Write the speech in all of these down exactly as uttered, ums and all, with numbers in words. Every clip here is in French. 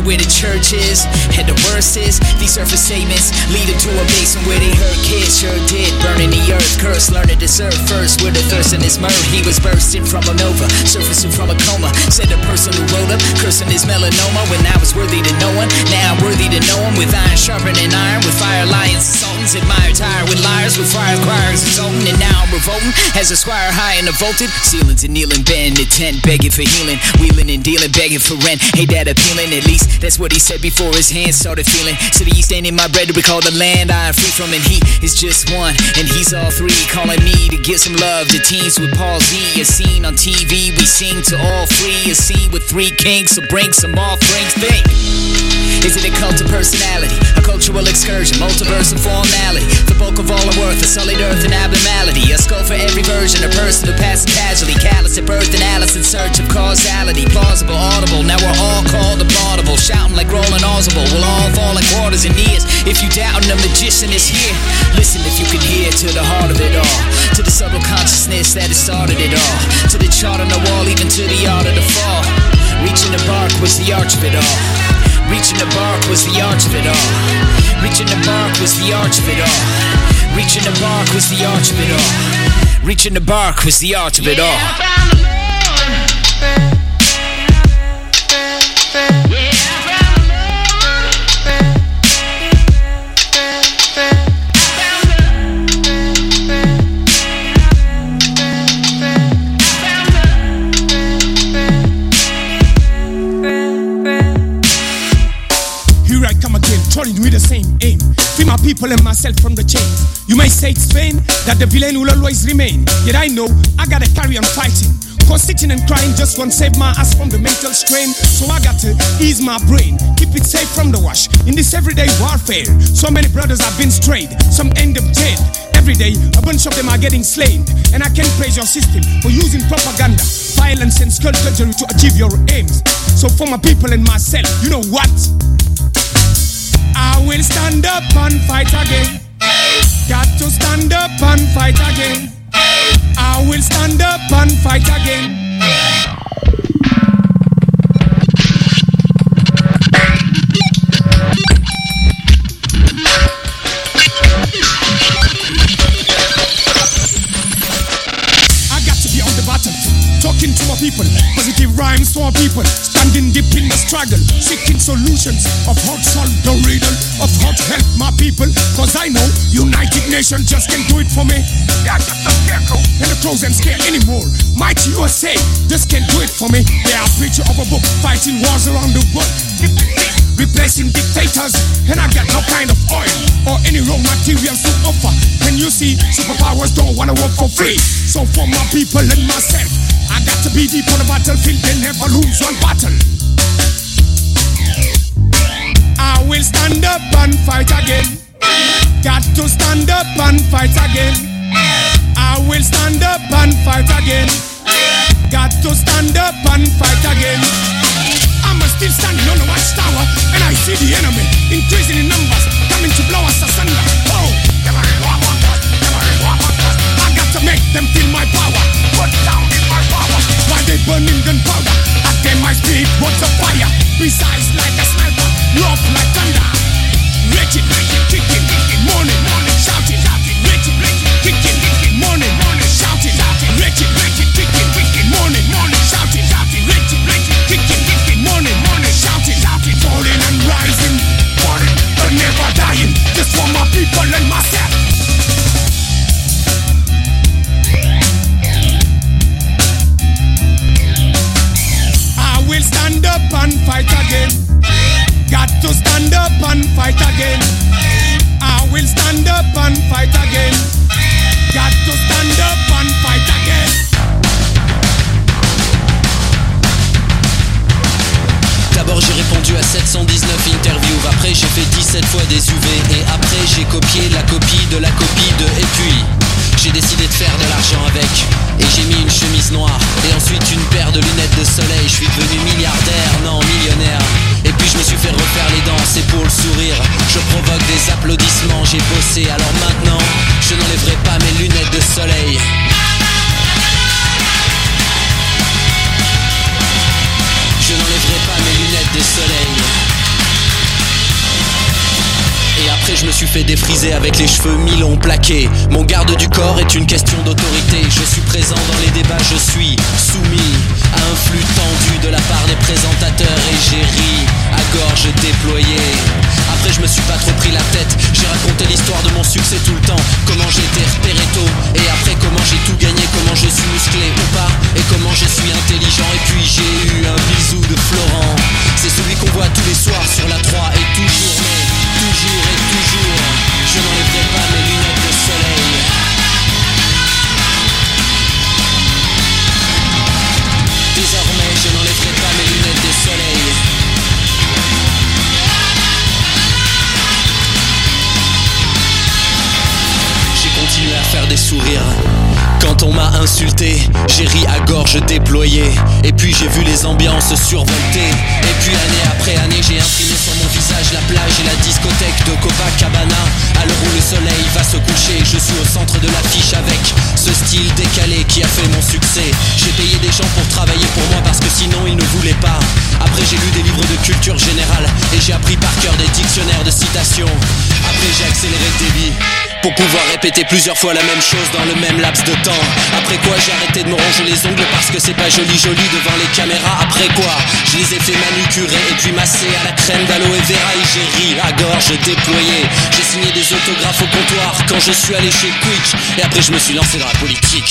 where the church is. And the worst is, these surface statements lead them to a basement where they hurt kids. Sure did, burning the earth, curse, learning to serve first. With a thirst in his mirth, he was bursting from a nova, surfacing from a coma. Said the person who wrote up, cursing his melanoma. When I was worthy to no one, now I'm worthy to know him. With iron sharpening iron, with fire lions and sultans. Admired tired with liars, with fire choirs exulting. And now I'm revolting, as a squire high in the vaulted. Ceilings and kneeling, bed in the tent, begging for healing. Wheeling and dealing, begging for rent. Hey, that appealing, at least that's what he said before his hands started feeling. To the east ain't in my bread to be called the land I am free from. And he is just one, and he's all three. Calling me to give some love to teens with palsy. A scene on T V, we sing to all free. A scene with three kings, so bring some offerings. Think, is it a cult of personality? A cultural excursion, multiverse and formality. The bulk of all our worth, a sullied earth and abnormality. A skull for every version, a person who passed casually. Callous at birth and Alice in search of causality. Plausible, audible, now we're all called applaudable. Shouting like Roland Oswald, we'll all fall like quarters and years. If you doubt the magician is here, listen if you can hear to the heart of it all. To the subtle consciousness that has started it all. To the chart on the wall, even to the art of the fall. Reaching the bark was the arch of it all. Reaching the bark was the arch of it all. Reaching the bark was the arch of it all. Reaching the bark was the arch of it all. Reaching the bark was the arch of it all. With the same aim, free my people and myself from the chains. You may say it's vain that the villain will always remain, yet I know I gotta carry on fighting. Cause sitting and crying just won't save my ass from the mental strain. So I got to ease my brain, keep it safe from the wash in this everyday warfare. So many brothers have been strayed, some end up dead. Every day a bunch of them are getting slain, and I can't praise your system for using propaganda, violence and skullduggery to achieve your aims. So for my people and myself, you know what? I will stand up and fight again. Got to stand up and fight again. I will stand up and fight again. I got to be on the battlefield, talking to my people, positive rhymes to our people. Standing deep in the struggle, seeking solutions of how to solve the riddle of how to help my people. Cause I know United Nations just can't do it for me. They're just a scarecrow, and the crows ain't scared anymore. Mighty U S A just can't do it for me. They are preacher of a book, fighting wars around the world, replacing dictators, and I got no kind of oil or any raw materials to offer. Can you see, superpowers don't wanna work for free. So for my people and myself, I got to be deep on the battlefield and never lose one battle. I will stand up and fight again. Got to stand up and fight again. I will stand up and fight again. Got to stand up and fight again. I'm still standing on the watchtower, and I see the enemy increasing in numbers, coming to blow us asunder. Oh, I got to make them feel my power. Put down in my power. While they burning gunpowder, I get my spirit words of fire. Precise like a sniper, rough like thunder. Wretched, wretched, kicking, kicking, morning, morning, shouting, shouting. Wretched, wretched, kicking, kicking, morning, morning, shouting, shouting. Wretched, wretched, kicking, kicking, morning, morning, shouting, shouting. Wretched, wretched, kicking, kicking, morning, morning, shouting, shouting. Falling and rising, falling but never dying. Just for my people and myself. I will stand up and fight again. Got to stand up and fight again. I will stand up and fight again. Got to stand up and fight again. D'abord j'ai répondu à sept cent dix-neuf interviews. Après j'ai fait dix-sept fois des U V. Et après j'ai copié la copie de la copie de. Et puis j'ai décidé de faire de l'argent avec. Et j'ai mis une chemise noire et ensuite une paire de lunettes de soleil. Je suis devenu milliardaire, non millionnaire. Et puis je me suis fait refaire les dents, c'est pour le sourire. Je provoque des applaudissements, j'ai bossé. Alors maintenant, je n'enlèverai pas mes lunettes de soleil. Je n'enlèverai pas mes lunettes de soleil. je me suis fait défriser avec les cheveux mi-longs plaqués. Mon garde du corps est une question d'autorité. Je suis présent dans les débats, je suis soumis à un flux tendu de la part des présentateurs. Et j'ai ri à gorge déployée. Après je me suis pas trop pris la tête. J'ai raconté l'histoire de mon succès tout le temps. Comment j'ai été repéré tôt. Et après comment j'ai tout gagné. Comment je suis musclé ou pas. Et comment je suis intelligent. Et puis j'ai eu un bisou de Florent. C'est celui qu'on voit tous les soirs sur la trois. Et toujours mais toujours et toujours je n'enlèverai pas mes lunettes de soleil. Désormais je n'enlèverai pas mes lunettes de soleil. Continuer à faire des sourires. Quand on m'a insulté, j'ai ri à gorge déployée. Et puis j'ai vu les ambiances survoltées. Et puis année après année, j'ai imprimé sur mon visage la plage et la discothèque de Copacabana. À l'heure où le soleil va se coucher, je suis au centre de l'affiche avec ce style décalé qui a fait mon succès. J'ai payé des gens pour travailler pour moi parce que sinon ils ne voulaient pas. Après j'ai lu des livres de culture générale et j'ai appris par cœur des dictionnaires de citations. Après j'ai accéléré le débit pour pouvoir répéter plusieurs fois la même chose dans le même laps de temps. Après quoi j'ai arrêté de me ronger les ongles parce que c'est pas joli joli devant les caméras. Après quoi je les ai fait manucurer et puis masser à la crème d'aloe vera. Et j'ai ri à gorge déployée. J'ai signé des autographes au comptoir quand je suis allé chez Quick. Et après je me suis lancé dans la politique.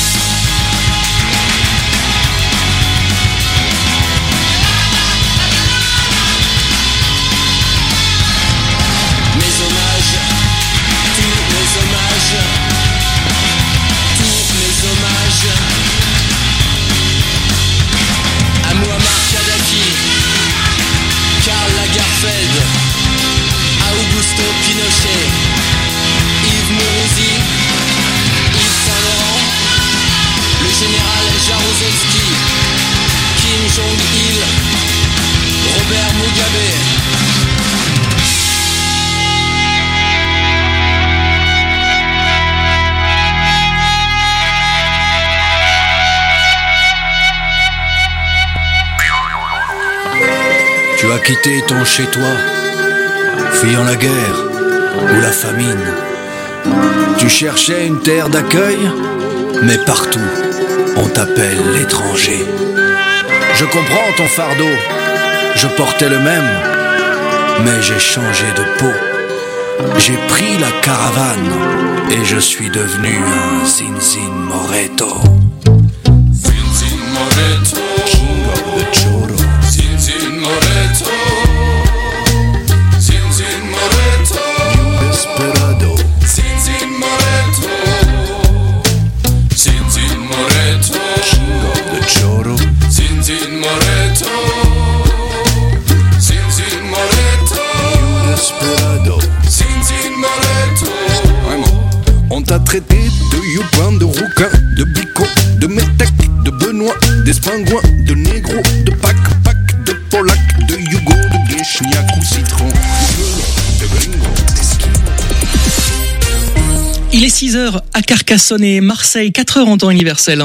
À Muammar Kadhafi, Karl Lagerfeld, à Augusto Pinochet, Yves Mourouzi, Yves Saint Laurent, le général Jaruzelski, Kim Jong-il, Robert Mugabe. Tu as quitté ton chez-toi, fuyant la guerre ou la famine. Tu cherchais une terre d'accueil, mais partout, on t'appelle l'étranger. Je comprends ton fardeau, je portais le même, mais j'ai changé de peau. J'ai pris la caravane et je suis devenu un Zinzin Moreto. Zinzin Moreto, King of the Choro. Zinzin Moreto, Zinzin Moreto, New Desperado. Zinzin Moreto, Zinzin Moreto, King of the Choro. Zinzin Moreto, Zinzin Moreto, New Desperado. Zinzin Moreto. On t'a traité de youpin, de rouquin, de bico, de métèque, de benoît, d'espingouin, de négro, de pac, pac, de polac, de yugo, de guéchniac ou citron, de gringo, d'esquimau. Il est six heures à Carcassonne et Marseille, quatre heures en temps universel.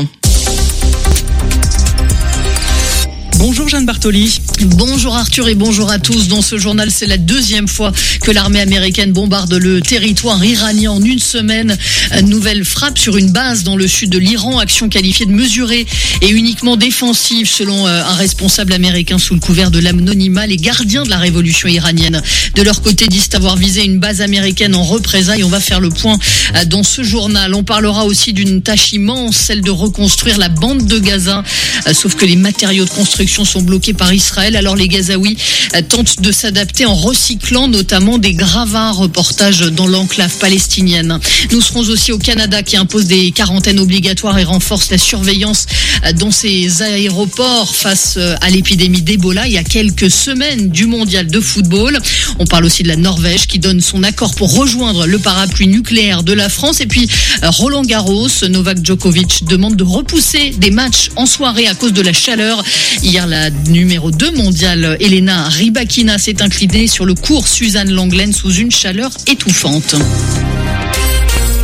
Bonjour Jeanne Bartoli. Bonjour Arthur et bonjour à tous. Dans ce journal, c'est la deuxième fois que l'armée américaine bombarde le territoire iranien en une semaine. Nouvelle frappe sur une base dans le sud de l'Iran, action qualifiée de mesurée et uniquement défensive selon un responsable américain sous le couvert de l'anonymat. Les gardiens de la révolution iranienne, de leur côté, disent avoir visé une base américaine en représailles. On va faire le point dans ce journal. On parlera aussi d'une tâche immense, celle de reconstruire la bande de Gaza. Sauf que les matériaux de construction sont bloqués par Israël. Alors les Gazaouis tentent de s'adapter en recyclant notamment des gravats. Reportage dans l'enclave palestinienne. Nous serons aussi au Canada qui impose des quarantaines obligatoires et renforce la surveillance dans ses aéroports face à l'épidémie d'Ebola il y a quelques semaines du mondial de football. On parle aussi de la Norvège qui donne son accord pour rejoindre le parapluie nucléaire de la France. Et puis Roland Garros, Novak Djokovic demande de repousser des matchs en soirée à cause de la chaleur. Hier, la numéro deux mondiale, Elena Rybakina, s'est inclinée sur le court Suzanne Lenglen sous une chaleur étouffante.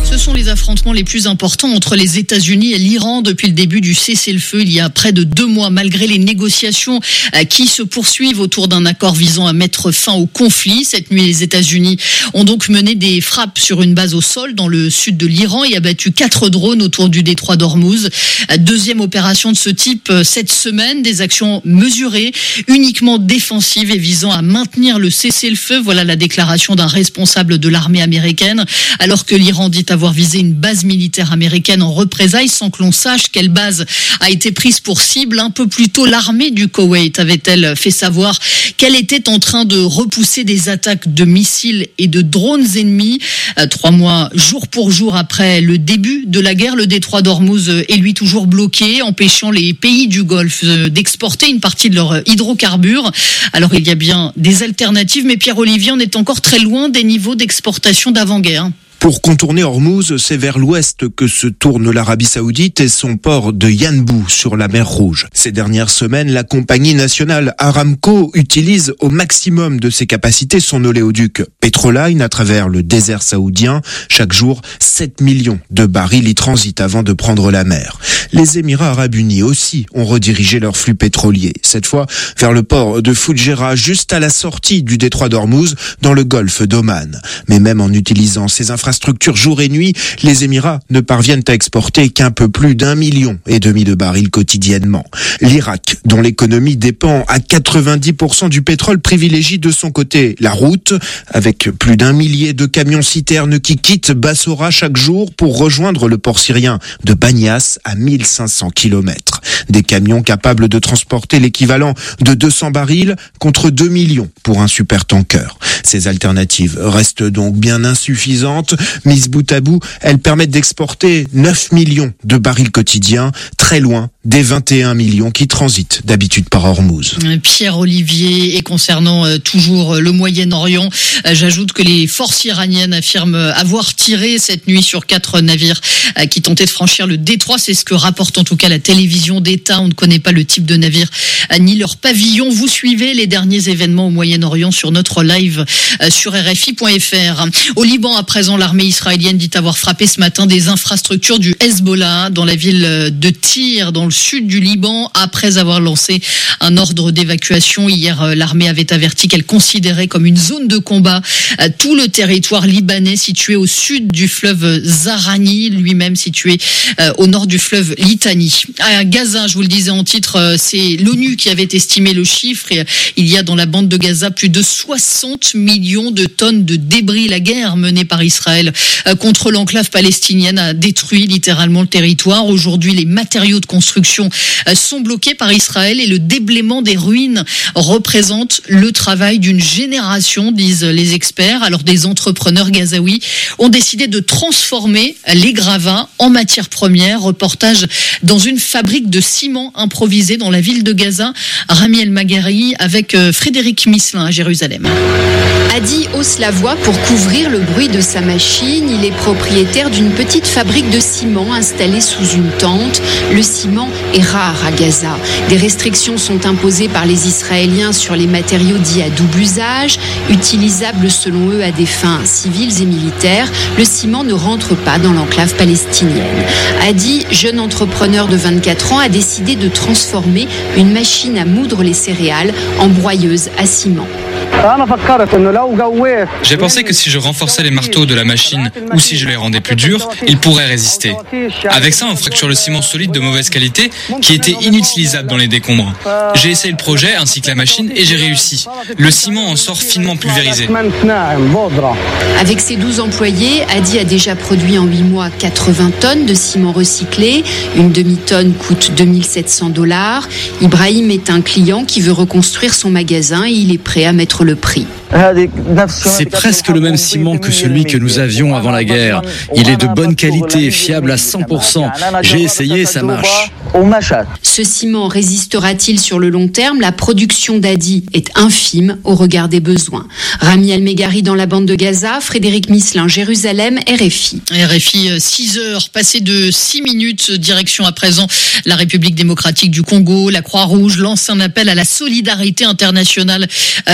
Ce sont les affrontements les plus importants entre les États-Unis et l'Iran depuis le début du cessez-le-feu il y a près de deux mois, malgré les négociations qui se poursuivent autour d'un accord visant à mettre fin au conflit. Cette nuit, les États-Unis ont donc mené des frappes sur une base au sol dans le sud de l'Iran et abattu quatre drones autour du détroit d'Ormuz. Deuxième opération de ce type cette semaine, des actions mesurées, uniquement défensives et visant à maintenir le cessez-le-feu. Voilà la déclaration d'un responsable de l'armée américaine, alors que l'Iran dit avoir visé une base militaire américaine en représailles sans que l'on sache quelle base a été prise pour cible. Un peu plus tôt, l'armée du Koweït avait-elle fait savoir qu'elle était en train de repousser des attaques de missiles et de drones ennemis. Trois mois, jour pour jour après le début de la guerre, le détroit d'Ormuz est lui toujours bloqué, empêchant les pays du Golfe d'exporter une partie de leurs hydrocarbures. Alors il y a bien des alternatives, mais Pierre-Olivier, on est encore très loin des niveaux d'exportation d'avant-guerre. Pour contourner Ormuz, c'est vers l'ouest que se tourne l'Arabie Saoudite et son port de Yanbu sur la mer Rouge. Ces dernières semaines, la compagnie nationale Aramco utilise au maximum de ses capacités son oléoduc Petroline à travers le désert saoudien. Chaque jour, sept millions de barils y transitent avant de prendre la mer. Les Émirats arabes unis aussi ont redirigé leur flux pétrolier, cette fois vers le port de Fujairah, juste à la sortie du détroit d'Ormuz, dans le golfe d'Oman. Mais même en utilisant ces infrastructures Infrastructure jour et nuit, les Émirats ne parviennent à exporter qu'un peu plus d'un million et demi de barils quotidiennement. L'Irak, dont l'économie dépend à quatre-vingt-dix pour cent du pétrole, privilégie de son côté la route, avec plus d'un millier de camions-citernes qui quittent Bassora chaque jour pour rejoindre le port syrien de Banias à mille cinq cents kilomètres. Des camions capables de transporter l'équivalent de deux cents barils contre deux millions pour un supertanker. Ces alternatives restent donc bien insuffisantes. Mises bout à bout, elles permettent d'exporter neuf millions de barils quotidiens, très loin des vingt et un millions qui transitent d'habitude par Ormuz. Pierre-Olivier, et concernant euh, toujours le Moyen-Orient, euh, j'ajoute que les forces iraniennes affirment avoir tiré cette nuit sur quatre navires euh, qui tentaient de franchir le détroit. C'est ce que rapporte en tout cas la télévision d'État. On ne connaît pas le type de navire euh, ni leur pavillon. Vous suivez les derniers événements au Moyen-Orient sur notre live euh, sur R F I point F R. Au Liban, à présent, l'armée israélienne dit avoir frappé ce matin des infrastructures du Hezbollah dans la ville de Tyr, dans le sud du Liban, après avoir lancé un ordre d'évacuation. Hier, l'armée avait averti qu'elle considérait comme une zone de combat tout le territoire libanais situé au sud du fleuve Zahrani, lui-même situé au nord du fleuve Litani. À Gaza, je vous le disais en titre, c'est l'ONU qui avait estimé le chiffre. Il y a dans la bande de Gaza plus de soixante millions de tonnes de débris. La guerre menée par Israël contre l'enclave palestinienne a détruit littéralement le territoire. Aujourd'hui, les matériaux de construction sont bloqués par Israël et le déblaiement des ruines représente le travail d'une génération, disent les experts. Alors des entrepreneurs gazaouis ont décidé de transformer les gravats en matière première. Reportage dans une fabrique de ciment improvisée dans la ville de Gaza. Rami El Maghari avec Frédéric Misselin à Jérusalem. Adi hausse la voix pour couvrir le bruit de sa machine. Il est propriétaire d'une petite fabrique de ciment installée sous une tente. Le ciment est rare à Gaza. Des restrictions sont imposées par les Israéliens sur les matériaux dits à double usage, utilisables selon eux à des fins civiles et militaires. Le ciment ne rentre pas dans l'enclave palestinienne. Adi, jeune entrepreneur de vingt-quatre ans, a décidé de transformer une machine à moudre les céréales en broyeuse à ciment. J'ai pensé que si je renforçais les marteaux de la machine ou si je les rendais plus durs, ils pourraient résister. Avec ça, on fracture le ciment solide de mauvaise qualité qui était inutilisable dans les décombres. J'ai essayé le projet ainsi que la machine et j'ai réussi. Le ciment en sort finement pulvérisé. Avec ses douze employés, Adi a déjà produit en huit mois quatre-vingts tonnes de ciment recyclé. Une demi-tonne coûte deux mille sept cents dollars. Ibrahim est un client qui veut reconstruire son magasin et il est prêt à mettre le prix. C'est presque le même ciment que celui que nous avions avant la guerre. Il est de bonne qualité, fiable à cent pour cent. J'ai essayé, ça marche. Ce ciment résistera-t-il sur le long terme? La production d'Adi est infime au regard des besoins. Rami El Maghari dans la bande de Gaza, Frédéric Misselin, Jérusalem, R F I. R F I, six heures, passées de six minutes, direction à présent la République démocratique du Congo. La Croix-Rouge lance un appel à la solidarité internationale face à l'Égypte.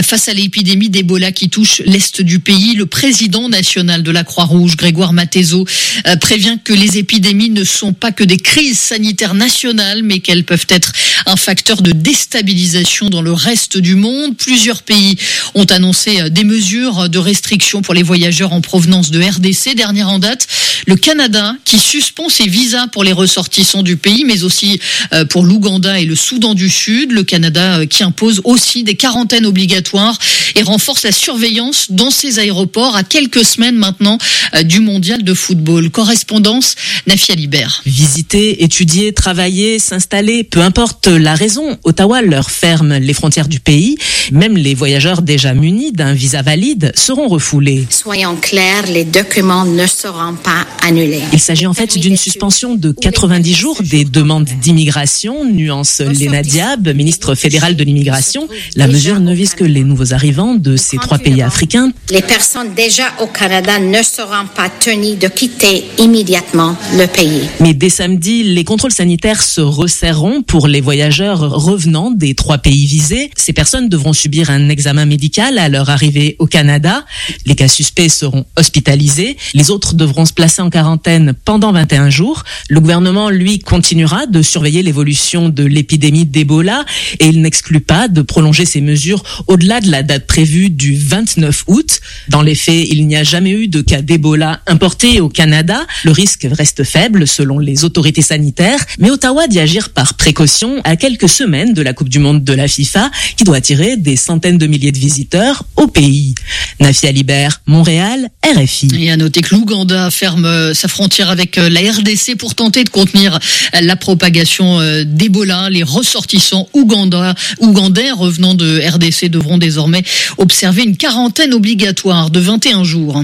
l'épidémie d'Ebola qui touche l'est du pays. Le président national de la Croix-Rouge, Grégoire Matézo, euh, prévient que les épidémies ne sont pas que des crises sanitaires nationales, mais qu'elles peuvent être un facteur de déstabilisation dans le reste du monde. Plusieurs pays ont annoncé des mesures de restriction pour les voyageurs en provenance de R D C. Dernière en date, le Canada qui suspend ses visas pour les ressortissants du pays, mais aussi pour l'Ouganda et le Soudan du Sud. Le Canada qui impose aussi des quarantaines obligatoires et renforce la surveillance dans ses aéroports à quelques semaines maintenant du mondial de football. Correspondance, Nafia Libert. Visiter, étudier, travailler, s'installer, peu importe la raison, Ottawa leur ferme les frontières du pays. Même les voyageurs déjà munis d'un visa valide seront refoulés. Soyons clairs, les documents ne seront pas annulés. Il s'agit en fait d'une suspension de quatre-vingt-dix jours des demandes d'immigration, nuance Léna Diab, ministre fédérale de l'immigration. La mesure ne vise que les nouveaux arrivants de ces trois pays africains. Les personnes déjà au Canada ne seront pas tenues de quitter immédiatement le pays. Mais dès samedi, les contrôles sanitaires se resserreront pour les voyageurs revenant des trois pays visés. Ces personnes devront subir un examen médical à leur arrivée au Canada. Les cas suspects seront hospitalisés. Les autres devront se placer en quarantaine pendant vingt et un jours. Le gouvernement, lui, continuera de surveiller l'évolution de l'épidémie d'Ebola et il n'exclut pas de prolonger ces mesures au-delà de la date prévue du vingt-neuf août. Dans les faits, il n'y a jamais eu de cas d'Ebola importés au Canada. Le risque reste faible selon les autorités sanitaires, mais Ottawa dit agir par précaution à quelques semaines de la Coupe du Monde de la FIFA qui doit attirer des centaines de milliers de visiteurs au pays. Nafia Libert, Montréal, R F I. Et à noter que l'Ouganda ferme sa frontière avec la R D C pour tenter de contenir la propagation d'Ebola. Les ressortissants ougandais, ougandais revenant de R D C devront désormais observer une quarantaine obligatoire de vingt et un jours.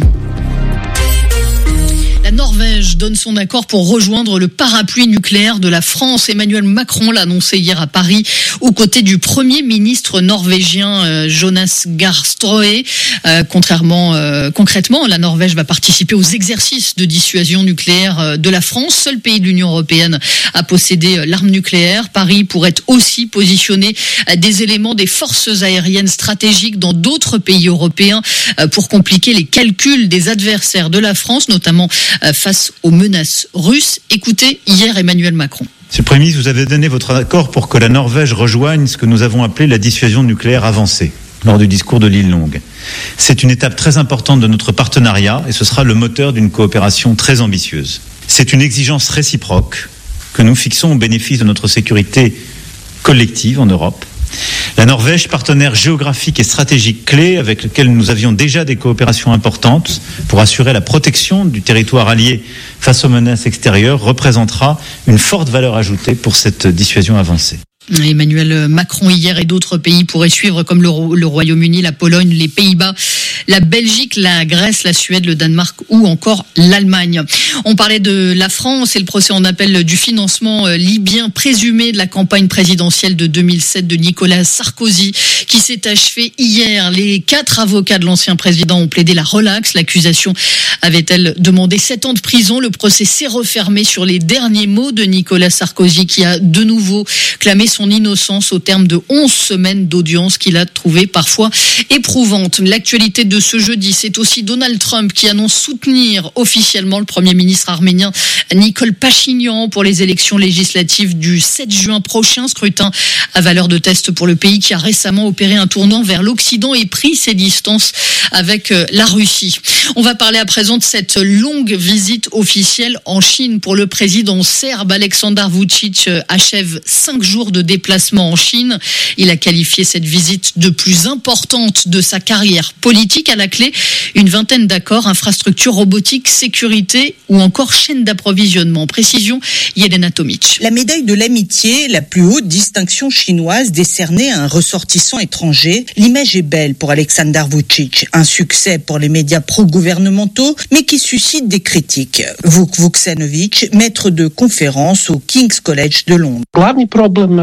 La Norvège donne son accord pour rejoindre le parapluie nucléaire de la France. Emmanuel Macron l'a annoncé hier à Paris, aux côtés du Premier ministre norvégien euh, Jonas Gahr Støre. Euh, contrairement, euh, concrètement, la Norvège va participer aux exercices de dissuasion nucléaire euh, de la France, seul pays de l'Union européenne à posséder euh, l'arme nucléaire. Paris pourrait aussi positionner euh, des éléments des forces aériennes stratégiques dans d'autres pays européens euh, pour compliquer les calculs des adversaires de la France, notamment face aux menaces russes. Écoutez hier Emmanuel Macron. Monsieur le Premier ministre, vous avez donné votre accord pour que la Norvège rejoigne ce que nous avons appelé la dissuasion nucléaire avancée lors du discours de l'île Longue. C'est une étape très importante de notre partenariat et ce sera le moteur d'une coopération très ambitieuse. C'est une exigence réciproque que nous fixons au bénéfice de notre sécurité collective en Europe. La Norvège, partenaire géographique et stratégique clé avec lequel nous avions déjà des coopérations importantes pour assurer la protection du territoire allié face aux menaces extérieures, représentera une forte valeur ajoutée pour cette dissuasion avancée. Emmanuel Macron hier et d'autres pays pourraient suivre comme le, le Royaume-Uni, la Pologne, les Pays-Bas, la Belgique, la Grèce, la Suède, le Danemark ou encore l'Allemagne. On parlait de la France et le procès en appel du financement libyen présumé de la campagne présidentielle de deux mille sept de Nicolas Sarkozy qui s'est achevé hier. Les quatre avocats de l'ancien président ont plaidé la relaxe. L'accusation avait-elle demandé sept ans de prison. Le procès s'est refermé sur les derniers mots de Nicolas Sarkozy qui a de nouveau clamé son innocence au terme de onze semaines d'audience qu'il a trouvée parfois éprouvante. L'actualité de ce jeudi, c'est aussi Donald Trump qui annonce soutenir officiellement le Premier ministre arménien Nikol Pachinian pour les élections législatives du sept juin prochain. Scrutin à valeur de test pour le pays qui a récemment opéré un tournant vers l'Occident et pris ses distances avec la Russie. On va parler à présent de cette longue visite officielle en Chine pour le président serbe. Aleksandar Vučić achève cinq jours de déplacement en Chine. Il a qualifié cette visite de plus importante de sa carrière politique. À la clé, une vingtaine d'accords, infrastructures robotiques, sécurité ou encore chaîne d'approvisionnement. Précision, Yelena Tomic. La médaille de l'amitié, la plus haute distinction chinoise décernée à un ressortissant étranger. L'image est belle pour Aleksandar Vučić. Un succès pour les médias pro-gouvernementaux, mais qui suscite des critiques. Vuk Vuksanović, maître de conférence au King's College de Londres.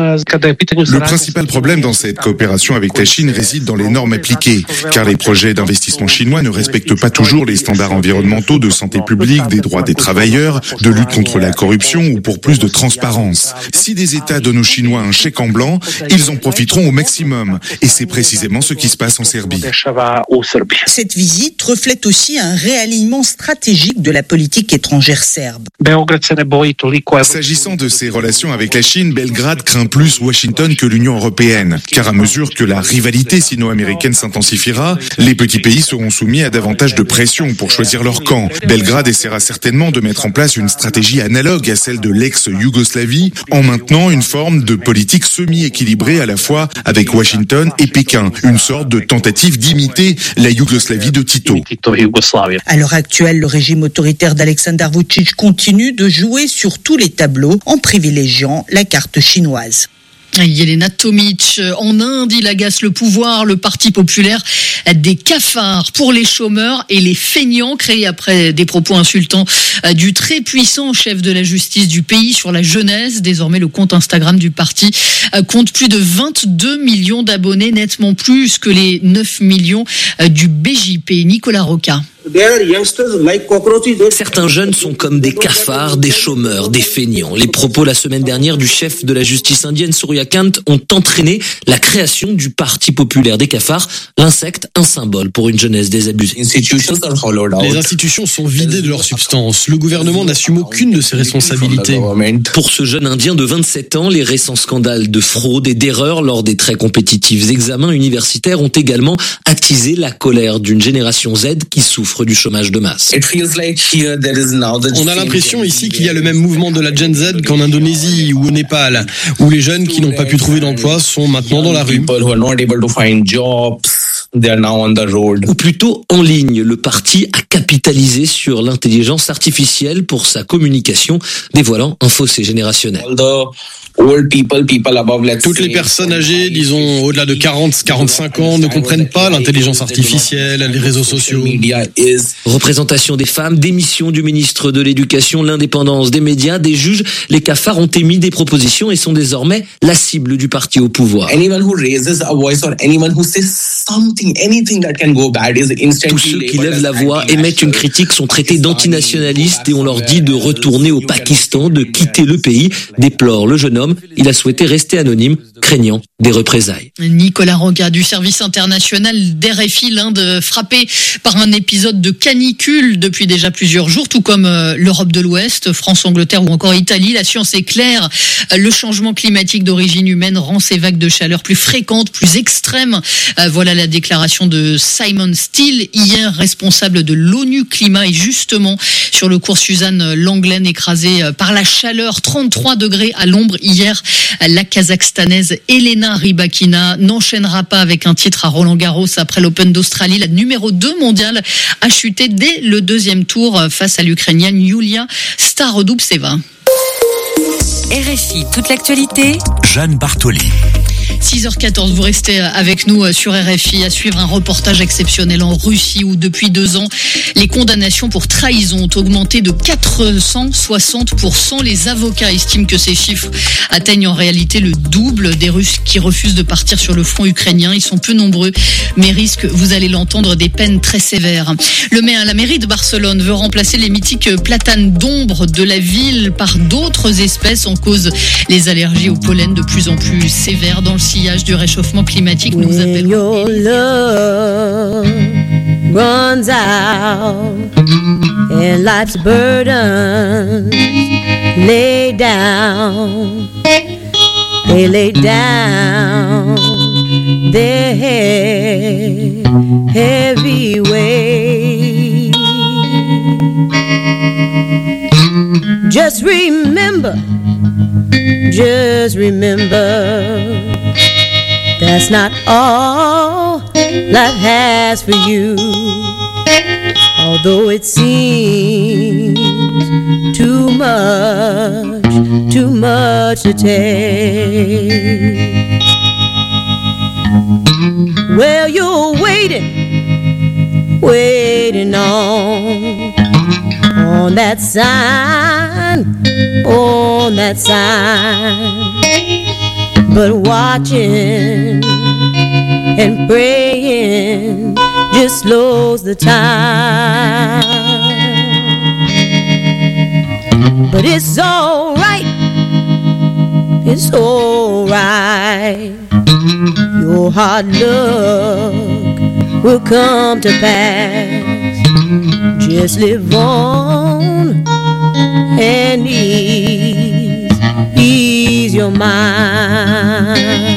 Le principal problème dans cette coopération avec la Chine réside dans les normes appliquées, car les projets d'investissement chinois ne respectent pas toujours les standards environnementaux, de santé publique, des droits des travailleurs, de lutte contre la corruption ou pour plus de transparence. Si des États donnent aux Chinois un chèque en blanc, ils en profiteront au maximum. Et c'est précisément ce qui se passe en Serbie. Cette visite reflète aussi un réalignement stratégique de la politique étrangère serbe. S'agissant de ses relations avec la Chine, Belgrade craint plus Washington que l'Union européenne, car à mesure que la rivalité sino-américaine s'intensifiera, les petits pays seront soumis à davantage de pression pour choisir leur camp. Belgrade essaiera certainement de mettre en place une stratégie analogue à celle de l'ex-Yougoslavie, en maintenant une forme de politique semi-équilibrée à la fois avec Washington et Pékin, une sorte de tentative d'imiter la Yougoslavie de Tito. À l'heure actuelle, le régime autoritaire d'Aleksandar Vučić continue de jouer sur tous les tableaux en privilégiant la carte chinoise. Yelena Tomic, en Inde, il agace le pouvoir, le Parti populaire des cafards pour les chômeurs et les feignants, créés après des propos insultants du très puissant chef de la justice du pays sur la jeunesse. Désormais, le compte Instagram du parti compte plus de vingt-deux millions d'abonnés, nettement plus que les neuf millions du B J P. Nicolas Roca. Certains jeunes sont comme des cafards, des chômeurs, des feignants. Les propos la semaine dernière du chef de la justice indienne, Surya Kant, ont entraîné la création du Parti populaire des cafards, l'insecte, un symbole pour une jeunesse désabusée. Les institutions sont vidées de leur substance. Le gouvernement n'assume aucune de ses responsabilités. Pour ce jeune Indien de vingt-sept ans, les récents scandales de fraude et d'erreurs lors des très compétitifs examens universitaires ont également attisé la colère d'une génération Z qui souffre du chômage de masse. On a l'impression ici qu'il y a le même mouvement de la Gen Z qu'en Indonésie ou au Népal, où les jeunes qui n'ont pas pu trouver d'emploi sont maintenant dans la rue. Ou plutôt en ligne, le parti a capitalisé sur l'intelligence artificielle pour sa communication, dévoilant un fossé générationnel. Toutes les personnes âgées, disons au-delà de quarante à quarante-cinq ans, ne comprennent pas l'intelligence artificielle, les réseaux sociaux. Représentation des femmes, démission du ministre de l'Éducation, l'indépendance des médias, des juges, les cafards ont émis des propositions et sont désormais la cible du parti au pouvoir. Tous ceux qui lèvent la voix, émettent une critique, sont traités d'antinationalistes et on leur dit de retourner au Pakistan, de quitter le pays, déplore le jeune homme. Il a souhaité rester anonyme, craignant des représailles. Nicolas Roca du service international d'R F I, l'Inde frappée par un épisode de canicule depuis déjà plusieurs jours, tout comme l'Europe de l'Ouest, France, Angleterre ou encore Italie. La science est claire, le changement climatique d'origine humaine rend ces vagues de chaleur plus fréquentes, plus extrêmes. Voilà la déclaration de Simon Steele, hier responsable de l'ONU Climat, et justement sur le cours Suzanne Langlaine, écrasée par la chaleur, trente-trois degrés à l'ombre hier. La Kazakhstanaise Elena Rybakina n'enchaînera pas avec un titre à Roland-Garros après l'Open d'Australie. La numéro deux mondiale a chuté dès le deuxième tour face à l'Ukrainienne Yulia Starodubtseva. R F I, toute l'actualité. Jeanne Bartoli. six heures quatorze, vous restez avec nous sur R F I à suivre un reportage exceptionnel en Russie où depuis deux ans, les condamnations pour trahison ont augmenté de quatre cent soixante pour cent. Les avocats estiment que ces chiffres atteignent en réalité le double des Russes qui refusent de partir sur le front ukrainien. Ils sont peu nombreux, mais risquent, vous allez l'entendre, des peines très sévères. Le maire, la mairie de Barcelone veut remplacer les mythiques platanes d'ombre de la ville par d'autres espèces en cause les allergies au pollen de plus en plus sévères dans le sillage du réchauffement climatique. Nous appelons runs out and life's burden lay down, they lay down their heavy weight. Just remember, just remember, that's not all life has for you. Although it seems too much, too much to take. Well, you're waiting, waiting on, on that sign, on that sign. but watching and praying just slows the time. But it's all right, it's all right. Your hard luck will come to pass. Just live on and ease, ease your mind.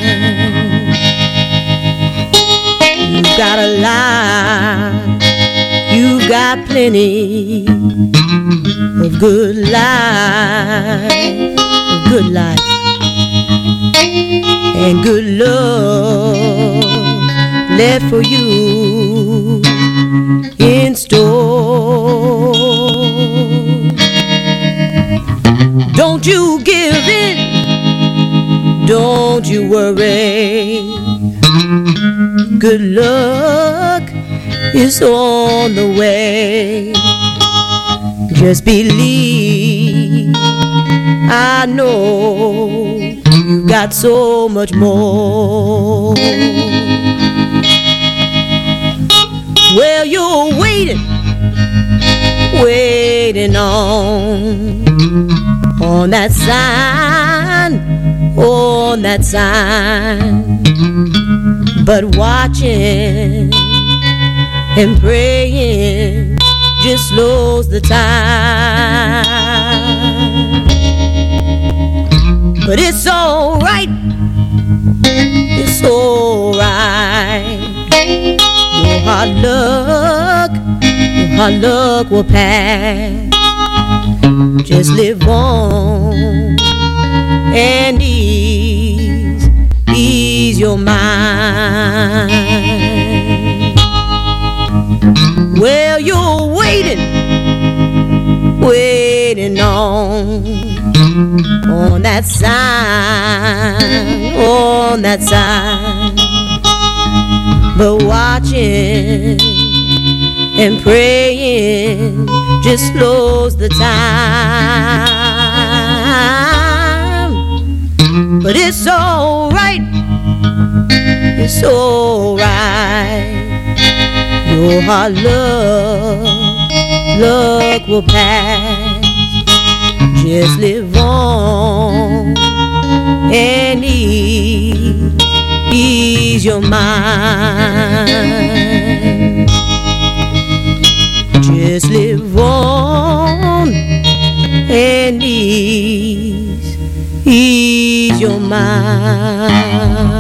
You've got a lot, you've got plenty of good life, of good life, and good love left for you in store. Don't you give in, don't you worry. Good luck is on the way. Just believe, I know you got so much more. Well, you're waiting, waiting on, on that sign, on that sign. But watching and praying just slows the time. But it's all right, it's all right. Your hard luck, your hard luck will pass. Just live on and ease, ease your mind. Well, you're waiting, waiting on, on that sign, on that sign. But watching and praying just slows the time. But it's all right, it's all right. Your hard luck, luck will pass. Just live on and ease, ease your mind. Just live on and ease, ease your mind.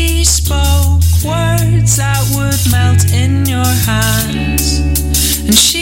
That would melt in your hands, and she